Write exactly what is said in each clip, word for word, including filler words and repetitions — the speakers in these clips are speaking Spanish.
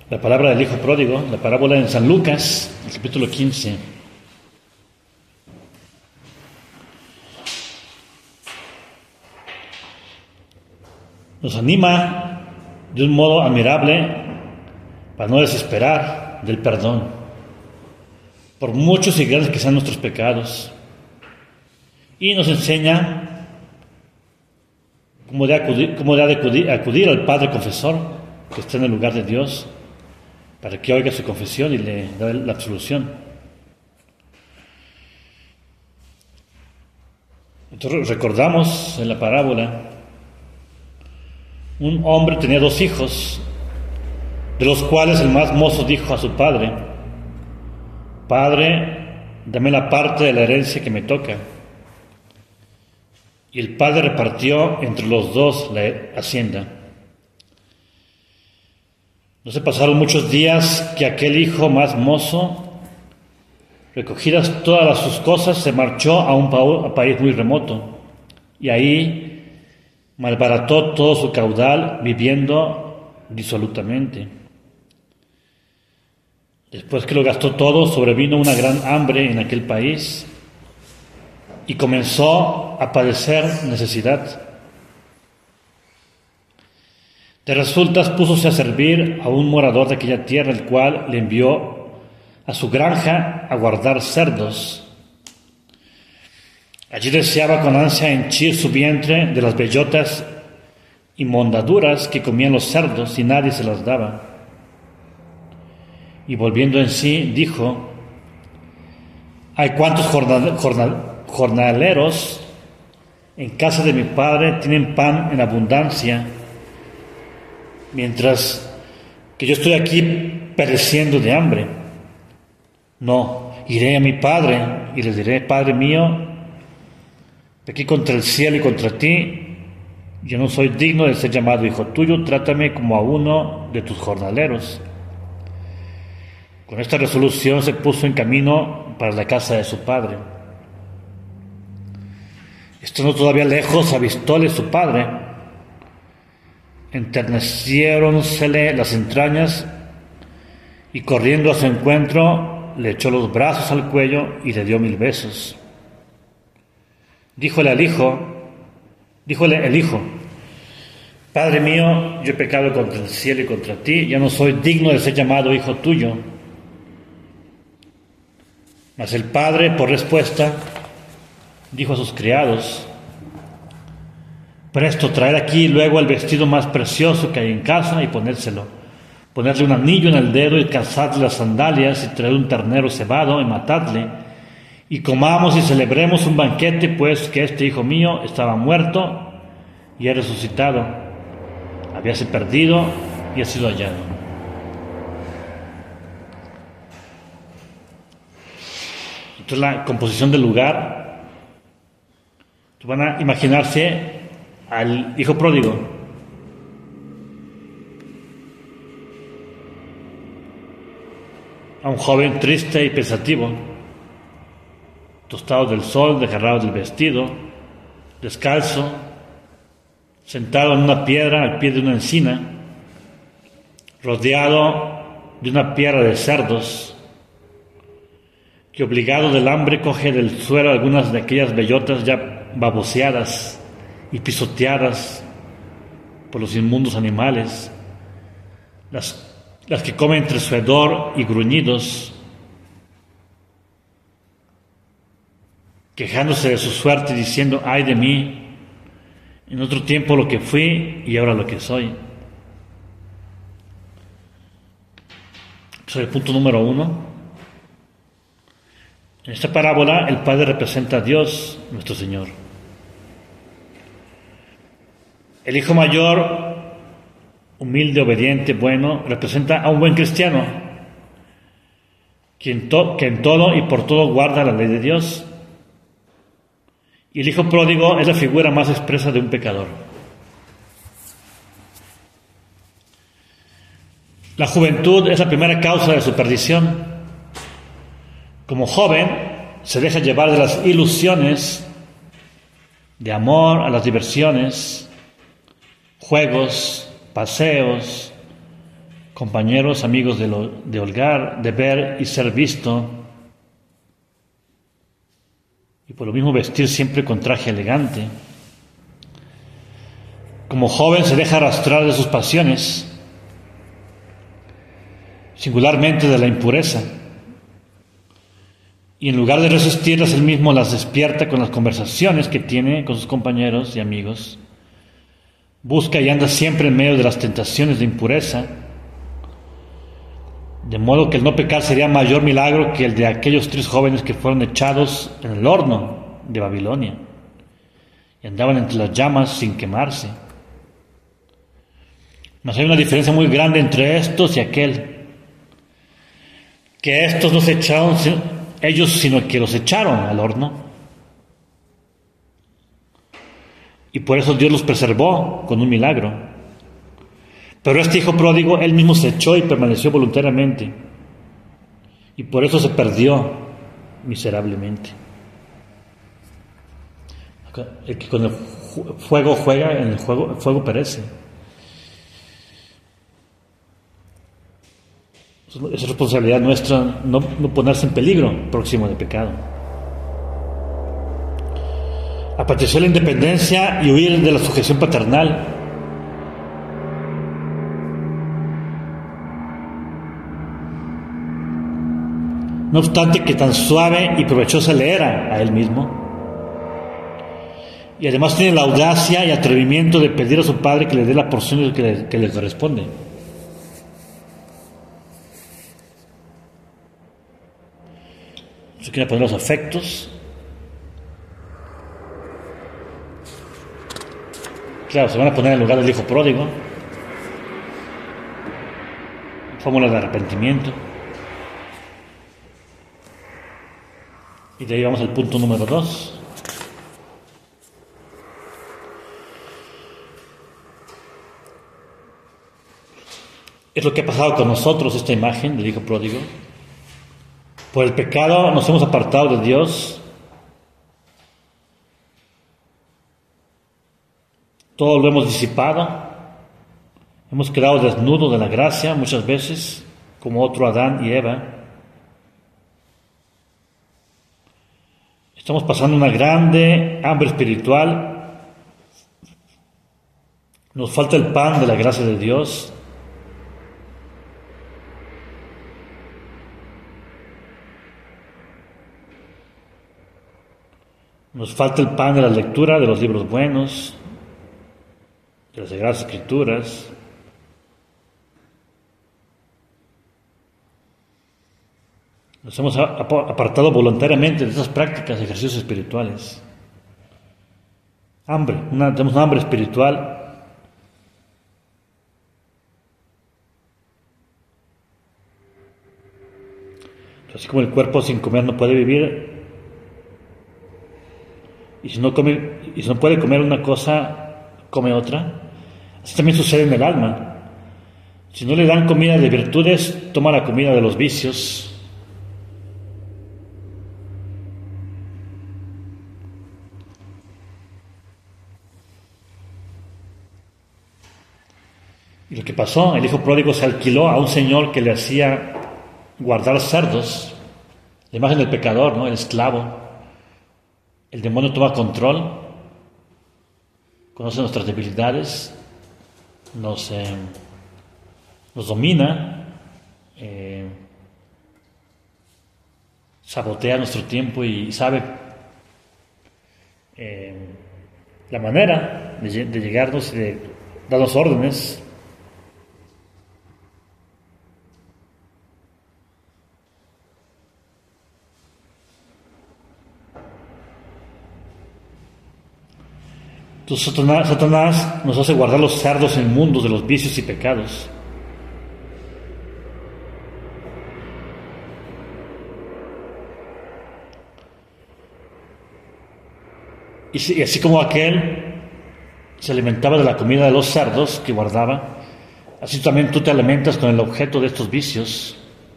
La palabra del Hijo Pródigo, la parábola en San Lucas, el capítulo quince. Nos anima de un modo admirable para no desesperar del perdón, por muchos y grandes que sean nuestros pecados. Y nos enseña cómo de acudir, cómo de acudir, acudir al Padre Confesor, que está en el lugar de Dios, para que oiga su confesión y le dé la absolución. Entonces recordamos en la parábola, un hombre tenía dos hijos, de los cuales el más mozo dijo a su padre: Padre, dame la parte de la herencia que me toca. Y el padre repartió entre los dos la hacienda. No se pasaron muchos días que aquel hijo más mozo, recogidas todas sus cosas, se marchó a un pa- a país muy remoto, y ahí malbarató todo su caudal, viviendo disolutamente. Después que lo gastó todo, sobrevino una gran hambre en aquel país y comenzó a padecer necesidad. De resultas púsose a servir a un morador de aquella tierra, el cual le envió a su granja a guardar cerdos. Allí deseaba con ansia henchir su vientre de las bellotas y mondaduras que comían los cerdos, y nadie se las daba. Y volviendo en sí, dijo: hay cuantos jornal, jornal, jornaleros en casa de mi padre tienen pan en abundancia, mientras que yo estoy aquí pereciendo de hambre. No, iré a mi padre y les diré: Padre mío, aquí contra el cielo y contra ti, yo no soy digno de ser llamado hijo tuyo, trátame como a uno de tus jornaleros. Con esta resolución se puso en camino para la casa de su padre. Estando todavía lejos, avistóle su padre. Enterneciéronsele las entrañas, y corriendo a su encuentro, le echó los brazos al cuello y le dio mil besos. Díjole al hijo, díjole el hijo: Padre mío, yo he pecado contra el cielo y contra ti, ya no soy digno de ser llamado hijo tuyo. Mas el padre, por respuesta, dijo a sus criados: Presto, traed aquí luego el vestido más precioso que hay en casa y ponérselo. Ponerle un anillo en el dedo y calzadle las sandalias, y traed un ternero cebado y matadle. Y comamos y celebremos un banquete, pues que este hijo mío estaba muerto y ha resucitado. Habíase perdido y ha sido hallado. Entonces la composición del lugar, van a imaginarse al hijo pródigo. A un joven triste y pensativo, tostado del sol, desgarrado del vestido, descalzo, sentado en una piedra al pie de una encina, rodeado de una piara de cerdos, que obligado del hambre coge del suelo algunas de aquellas bellotas ya baboseadas y pisoteadas por los inmundos animales, las, las que come entre su hedor y gruñidos, quejándose de su suerte, diciendo: ay de mí, en otro tiempo lo que fui y ahora lo que soy. Ese es el punto número uno. En esta parábola el Padre representa a Dios, nuestro Señor. El hijo mayor, humilde, obediente, bueno, representa a un buen cristiano, quien to- que en todo y por todo guarda la ley de Dios. Y el hijo pródigo es la figura más expresa de un pecador. La juventud es la primera causa de su perdición. Como joven, se deja llevar de las ilusiones, de amor a las diversiones, juegos, paseos, compañeros, amigos de, lo, de holgar, de ver y ser visto, y por lo mismo vestir siempre con traje elegante. Como joven se deja arrastrar de sus pasiones, singularmente de la impureza, y en lugar de resistirlas, él mismo las despierta con las conversaciones que tiene con sus compañeros y amigos. Busca y anda siempre en medio de las tentaciones de impureza, de modo que el no pecar sería mayor milagro que el de aquellos tres jóvenes que fueron echados en el horno de Babilonia y andaban entre las llamas sin quemarse. Mas hay una diferencia muy grande entre estos y aquel, que estos no se echaron ellos, sino que los echaron al horno. Y por eso Dios los preservó con un milagro. Pero este hijo pródigo, él mismo se echó y permaneció voluntariamente. Y por eso se perdió miserablemente. El que con el fuego juega, en el fuego, el fuego perece. Es responsabilidad nuestra no, no ponerse en peligro próximo de pecado. Apareció la independencia y huir de la sujeción paternal. No obstante que tan suave y provechosa le era a él mismo. Y además tiene la audacia y atrevimiento de pedir a su padre que le dé la porción que le, que le corresponde. Se quiere poner los afectos. Claro, se van a poner en lugar del hijo pródigo. Fórmula de arrepentimiento. Y de ahí vamos al punto número dos. Es lo que ha pasado con nosotros, esta imagen del hijo pródigo. Por el pecado nos hemos apartado de Dios. Todo lo hemos disipado, hemos quedado desnudos de la gracia muchas veces, como otro Adán y Eva. Estamos pasando una grande hambre espiritual, nos falta el pan de la gracia de Dios. Nos falta el pan de la lectura de los libros buenos, de las Sagradas Escrituras. Nos hemos apartado voluntariamente de esas prácticas, ejercicios espirituales. Hambre, una, tenemos una hambre espiritual. Así como el cuerpo sin comer no puede vivir, y si no come, y si no puede comer una cosa, come otra. Así también sucede en el alma. Si no le dan comida de virtudes, toma la comida de los vicios. Y lo que pasó, el hijo pródigo se alquiló a un señor que le hacía guardar cerdos, la imagen del pecador, ¿no? El esclavo. El demonio toma control, conoce nuestras debilidades, nos, eh, nos domina, eh, sabotea nuestro tiempo y sabe eh, la manera de, de llegarnos y de darnos órdenes. Entonces Satanás, Satanás nos hace guardar los cerdos en mundos de los vicios y pecados. Y así como aquel se alimentaba de la comida de los cerdos que guardaba, así también tú te alimentas con el objeto de estos vicios.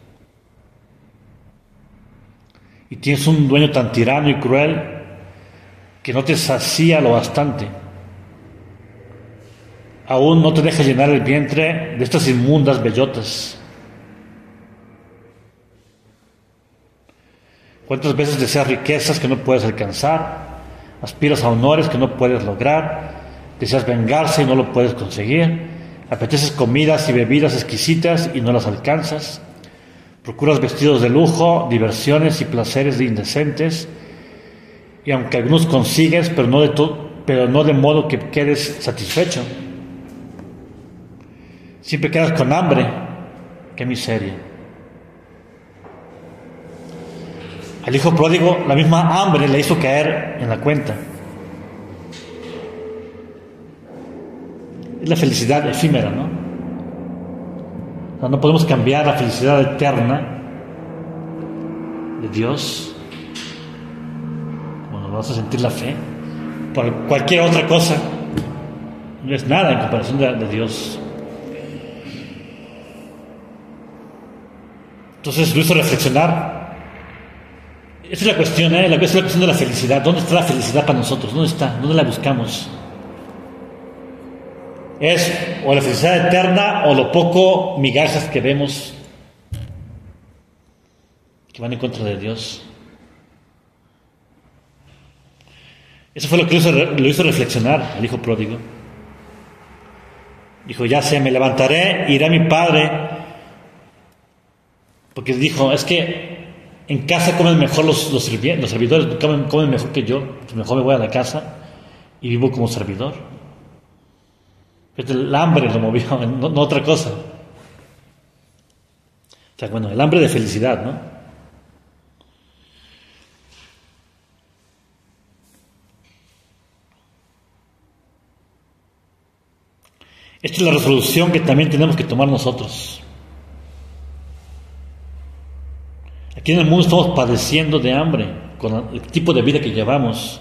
Y tienes un dueño tan tirano y cruel que no te sacía lo bastante. aún no te deja llenar el vientre de estas inmundas bellotas. ¿Cuántas veces deseas riquezas que no puedes alcanzar? Aspiras a honores que no puedes lograr. Deseas vengarse y no lo puedes conseguir. Apeteces comidas y bebidas exquisitas y no las alcanzas. Procuras vestidos de lujo, diversiones y placeres indecentes. Y aunque algunos consigues, pero no de todo, pero no de modo que quedes satisfecho. Siempre quedas con hambre. ¡Qué miseria! Al hijo pródigo, la misma hambre le hizo caer en la cuenta. Es la felicidad efímera, ¿no? O sea, no podemos cambiar la felicidad eterna de Dios, como nos vamos a sentir la fe, por cualquier otra cosa. No es nada en comparación de, de Dios. Entonces lo hizo reflexionar. Esa es la cuestión, ¿eh? La, esa es la cuestión de la felicidad. ¿Dónde está la felicidad para nosotros? ¿Dónde está? ¿Dónde la buscamos? Es o la felicidad eterna o lo poco migajas que vemos que van en contra de Dios. Eso fue lo que lo hizo, lo hizo reflexionar al hijo pródigo. Dijo, ya sé, me levantaré, iré a mi padre, porque dijo, es que en casa comen mejor los, los, sirvi- los servidores, comen, comen mejor que yo, pues mejor me voy a la casa y vivo como servidor. El hambre lo movió, no, no otra cosa. O sea, bueno, el hambre de felicidad, ¿no? Esta es la resolución que también tenemos que tomar nosotros. Aquí en el mundo estamos padeciendo de hambre con el tipo de vida que llevamos.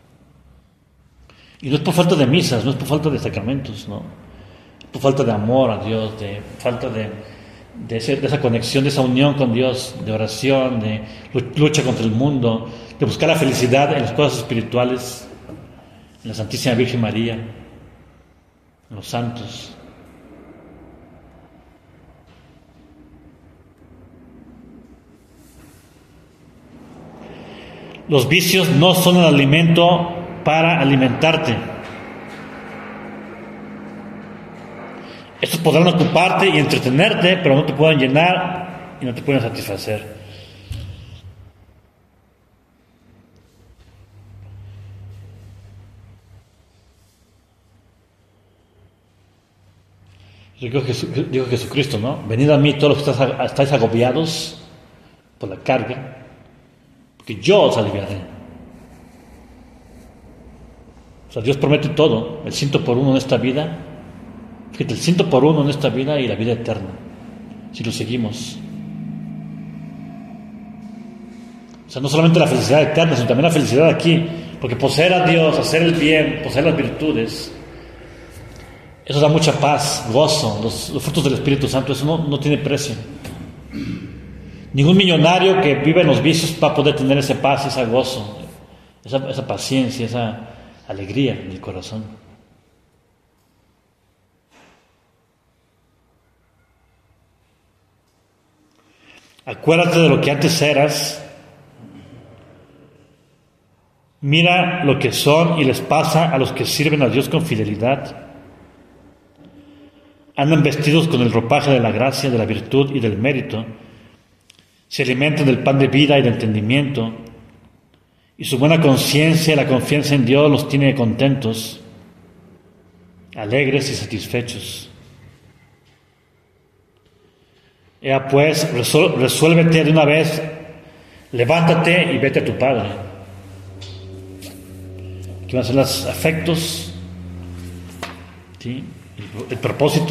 Y no es por falta de misas, no es por falta de sacramentos, no. Es por falta de amor a Dios, de falta de, de, ese, de esa conexión, de esa unión con Dios, de oración, de lucha contra el mundo, de buscar la felicidad en las cosas espirituales, en la Santísima Virgen María, en los santos. Los vicios no son el alimento para alimentarte. Estos podrán ocuparte y entretenerte, pero no te pueden llenar y no te pueden satisfacer. Dijo, Jesu, dijo Jesucristo, ¿no? Venid a mí todos los que estáis, estáis agobiados por la carga, porque yo os aliviaré. O sea, Dios promete todo, el ciento por uno en esta vida, fíjate, el ciento por uno en esta vida y la vida eterna, si lo seguimos. O sea, no solamente la felicidad eterna, sino también la felicidad aquí, porque poseer a Dios, hacer el bien, poseer las virtudes, eso da mucha paz, gozo, los, los frutos del Espíritu Santo, eso no, no tiene precio. Ningún millonario que vive en los vicios va a poder tener esa paz, ese gozo, esa, esa paciencia, esa alegría en el corazón. Acuérdate de lo que antes eras. Mira lo que son y les pasa a los que sirven a Dios con fidelidad. Andan vestidos con el ropaje de la gracia, de la virtud y del mérito. Se alimentan del pan de vida y de entendimiento. Y su buena conciencia y la confianza en Dios los tiene contentos, alegres y satisfechos. Ea pues, resuélvete de una vez, levántate y vete a tu Padre. ¿Qué van a ser los afectos? ¿Sí? El, el propósito.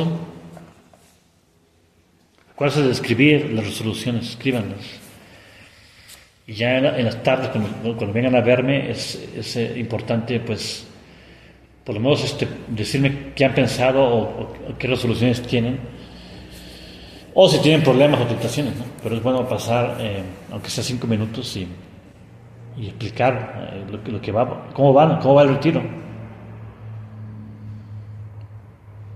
Acuérdense de escribir las resoluciones, escríbanlas. Y ya en, la, en las tardes, cuando, cuando vengan a verme, es, es eh, importante, pues, por lo menos este, decirme qué han pensado o, o, o qué resoluciones tienen. O si tienen problemas o tentaciones, ¿no? Pero es bueno pasar, eh, aunque sea cinco minutos, y, y explicar eh, lo, lo que va, cómo va, cómo va el retiro.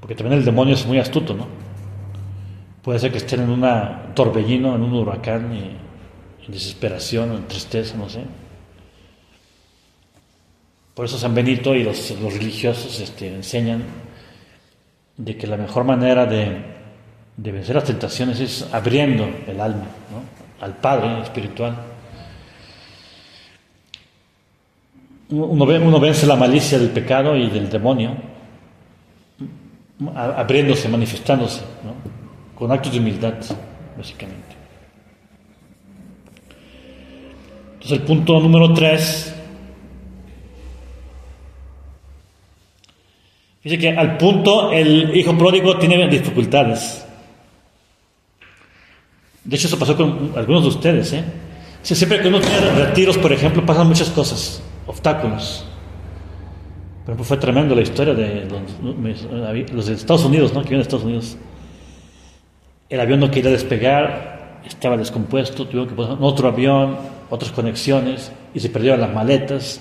Porque también el demonio es muy astuto, ¿no? Puede ser que estén en un torbellino, en un huracán, y, en desesperación, en tristeza, no sé. Por eso San Benito y los, los religiosos este, enseñan de que la mejor manera de, de vencer las tentaciones es abriendo el alma, ¿no?, al Padre espiritual. Uno, uno vence la malicia del pecado y del demonio abriéndose, manifestándose, ¿no?, con actos de humildad, básicamente. Entonces el punto número tres, dice que al punto el hijo pródigo tiene dificultades. De hecho, eso pasó con algunos de ustedes, ¿eh? Sí, siempre que uno tiene retiros, por ejemplo, pasan muchas cosas, obstáculos. Por ejemplo, fue tremendo la historia de los, los de Estados Unidos, ¿no?, que vienen de Estados Unidos. El avión no quería despegar, estaba descompuesto, tuvieron que poner otro avión, otras conexiones, y se perdieron las maletas.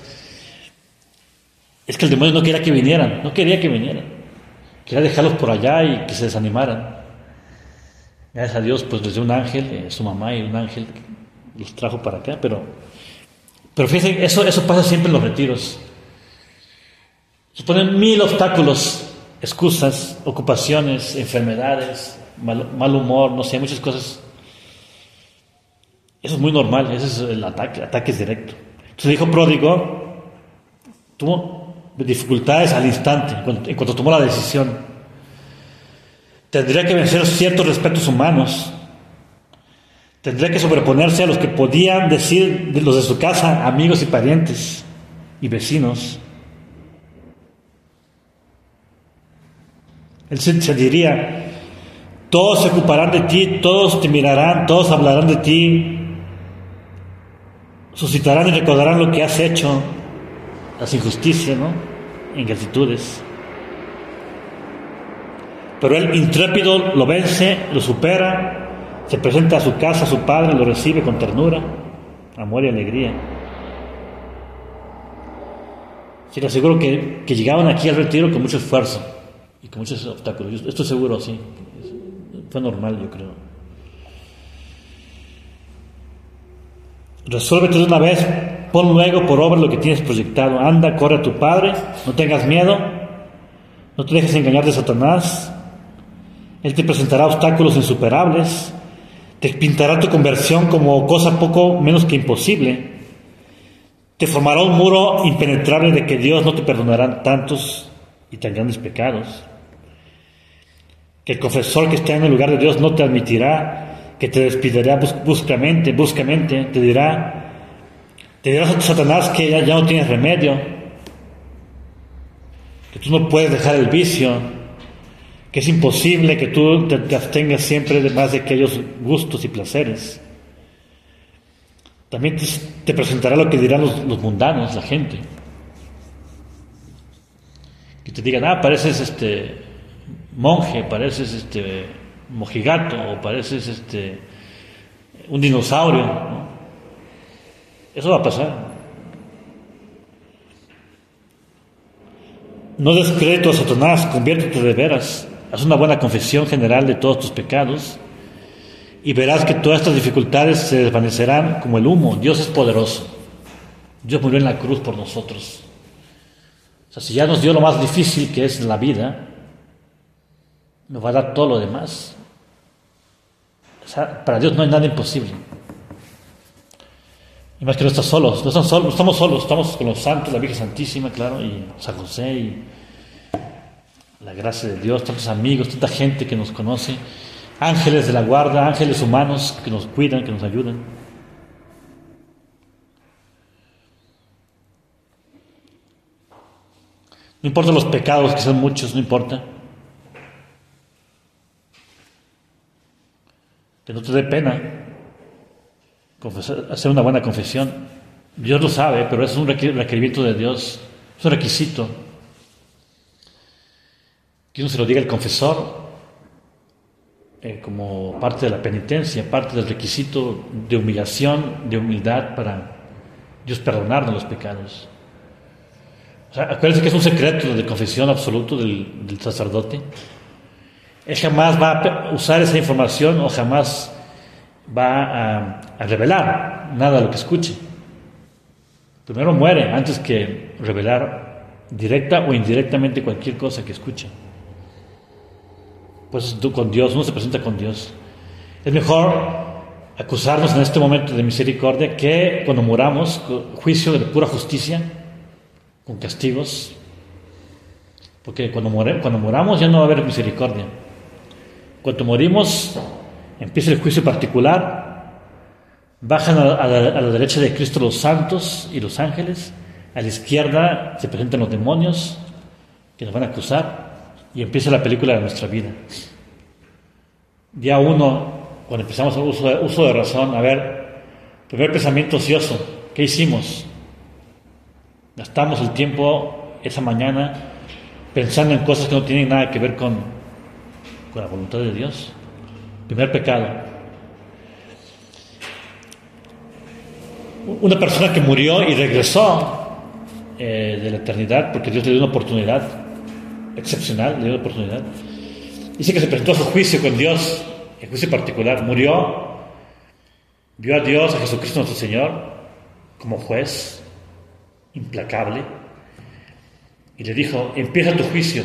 Es que el demonio no quería que vinieran, no quería que vinieran. Quería dejarlos por allá y que se desanimaran. Gracias a Dios, pues les dio un ángel, eh, su mamá y un ángel los trajo para acá, pero, pero fíjense, eso, eso pasa siempre en los retiros. Se ponen mil obstáculos, excusas, ocupaciones, enfermedades, mal, mal humor, no sé, muchas cosas. Eso es muy normal, ese es el ataque, ataque es directo. Entonces el hijo pródigo tuvo dificultades al instante, en cuanto tomó la decisión. Tendría que vencer ciertos respetos humanos. Tendría que sobreponerse a los que podían decir de los de su casa, amigos y parientes y vecinos. Él se, se diría: todos se ocuparán de ti, todos te mirarán, todos hablarán de ti, suscitarán y recordarán lo que has hecho, las injusticias, ¿no?, ingratitudes. Pero él, intrépido, lo vence, lo supera, se presenta a su casa, a su padre, lo recibe con ternura, amor y alegría. Sí, le aseguro que, que llegaban aquí al retiro con mucho esfuerzo y con muchos obstáculos. Yo estoy seguro, sí. Fue normal, yo creo. Resuélvete de una vez, pon luego por obra lo que tienes proyectado. Anda, corre a tu padre, no tengas miedo, no te dejes engañar de Satanás. Él te presentará obstáculos insuperables, te pintará tu conversión como cosa poco menos que imposible, te formará un muro impenetrable de que Dios no te perdonará tantos y tan grandes pecados, que el confesor que está en el lugar de Dios no te admitirá, que te despedirá bruscamente, bruscamente, te dirá, te dirá a Satanás que ya, ya no tienes remedio, que tú no puedes dejar el vicio, que es imposible que tú te, te abstengas siempre de más de aquellos gustos y placeres. También te, te presentará lo que dirán los, los mundanos, la gente. Que te digan: ah, pareces este monje, pareces este mojigato, o pareces este un dinosaurio, ¿no? Eso va a pasar. No des crédito a Satanás, conviértete de veras. Haz una buena confesión general de todos tus pecados y verás que todas estas dificultades se desvanecerán como el humo. Dios es poderoso. Dios murió en la cruz por nosotros. O sea, si ya nos dio lo más difícil, que es la vida, nos va a dar todo lo demás. O sea, para Dios no hay nada imposible. Y más que no estás solos, no estamos solos, estamos solos, estamos con los santos, la Virgen Santísima, claro, y San José, y la gracia de Dios, tantos amigos, tanta gente que nos conoce, ángeles de la guarda, ángeles humanos que nos cuidan, que nos ayudan. No importa los pecados, que sean muchos, no importa. Que no te dé pena confesar, hacer una buena confesión. Dios lo sabe, pero es un requerimiento de Dios, es un requisito. Que uno se lo diga al confesor eh, como parte de la penitencia, parte del requisito de humillación, de humildad para Dios perdonarnos los pecados. O sea, acuérdense que es un secreto de confesión absoluto del, del sacerdote. Él jamás va a usar esa información o jamás va a, a revelar nada de lo que escuche. Primero muere antes que revelar directa o indirectamente cualquier cosa que escuche. Pues tú con Dios, uno se presenta con Dios. Es mejor acusarnos en este momento de misericordia que cuando muramos, juicio de pura justicia, con castigos. Porque cuando, more, cuando muramos ya no va a haber misericordia. Cuando morimos, empieza el juicio particular, bajan a, a, la, a la derecha de Cristo los santos y los ángeles, a la izquierda se presentan los demonios que nos van a acusar y empieza la película de nuestra vida. Día uno, cuando empezamos el uso de, uso de razón, a ver, primer pensamiento ocioso, ¿qué hicimos? Gastamos el tiempo esa mañana pensando en cosas que no tienen nada que ver con, con la voluntad de Dios. Primer pecado. Una persona que murió y regresó eh, de la eternidad porque Dios le dio una oportunidad excepcional, le dio una oportunidad. Dice que se presentó a su juicio con Dios, en juicio particular. Murió, vio a Dios, a Jesucristo nuestro Señor, como juez implacable, y le dijo: empieza tu juicio.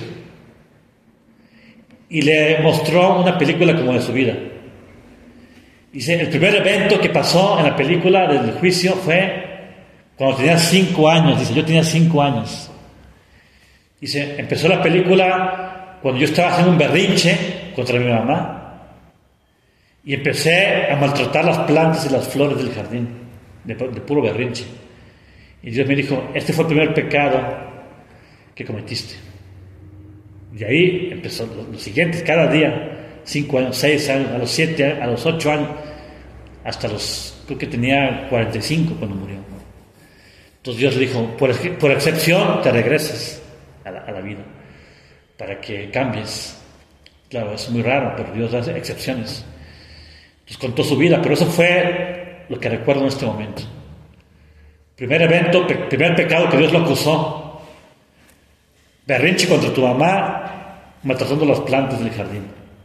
Y le mostró una película como de su vida. Dice, el primer evento que pasó en la película del juicio fue cuando tenía cinco años. Dice, yo tenía cinco años. Dice, empezó la película cuando yo estaba haciendo un berrinche contra mi mamá y empecé a maltratar las plantas y las flores del jardín, de, de puro berrinche. Y Dios me dijo, este fue el primer pecado que cometiste. Y ahí empezó los siguientes, cada día, cinco años, seis años, a los siete, a los ocho años, hasta los, creo que tenía cuarenta y cinco cuando murió. Entonces Dios le dijo, por, por excepción te regresas a la, a la vida, para que cambies. Claro, es muy raro, pero Dios hace excepciones. Entonces contó su vida, pero eso fue lo que recuerdo en este momento. Primer evento, pe- primer pecado que Dios lo acusó. Berrinche contra tu mamá, maltratando las plantas del jardín.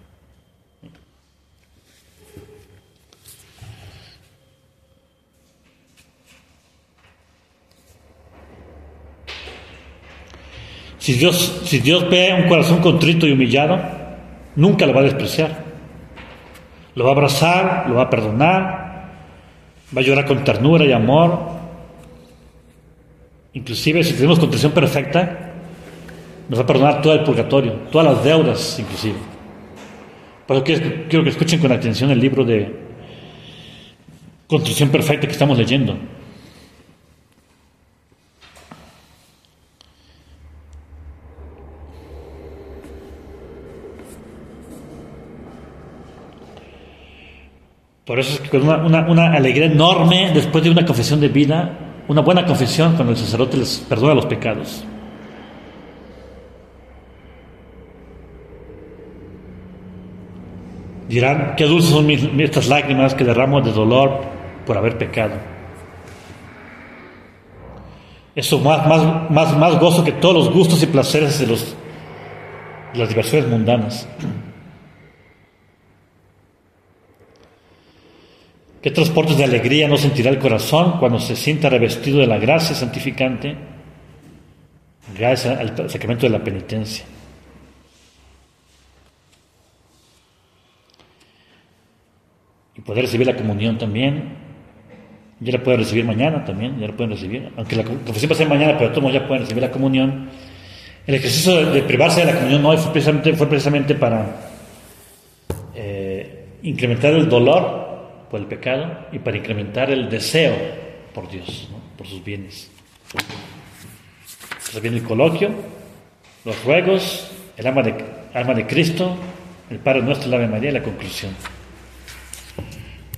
Si Dios, si Dios ve un corazón contrito y humillado, nunca lo va a despreciar. Lo va a abrazar, lo va a perdonar, va a llorar con ternura y amor. Inclusive si tenemos contrición perfecta, nos va a perdonar todo el purgatorio, todas las deudas inclusive. Por eso quiero, quiero que escuchen con atención el libro de Contrición Perfecta que estamos leyendo. Por eso es que con una, una, una alegría enorme, después de una confesión de vida, una buena confesión, cuando el sacerdote les perdona los pecados. Dirán, qué dulces son mis, estas lágrimas que derramo de dolor por haber pecado. Eso más, más, más, más gozo que todos los gustos y placeres de, los, de las diversiones mundanas. ¿Qué transportes de alegría no sentirá el corazón cuando se sienta revestido de la gracia santificante, gracias al sacramento de la penitencia? Y poder recibir la comunión también. Ya la pueden recibir mañana también, ya la pueden recibir. Aunque la confesión va a ser mañana, pero todos ya pueden recibir la comunión. El ejercicio de, de privarse de la comunión hoy fue precisamente, fue precisamente para eh, incrementar el dolor por el pecado y para incrementar el deseo por Dios, ¿no? Por sus bienes. Entonces viene el coloquio, los ruegos, el alma de, alma de Cristo, el Padre Nuestro, la Ave María y la conclusión.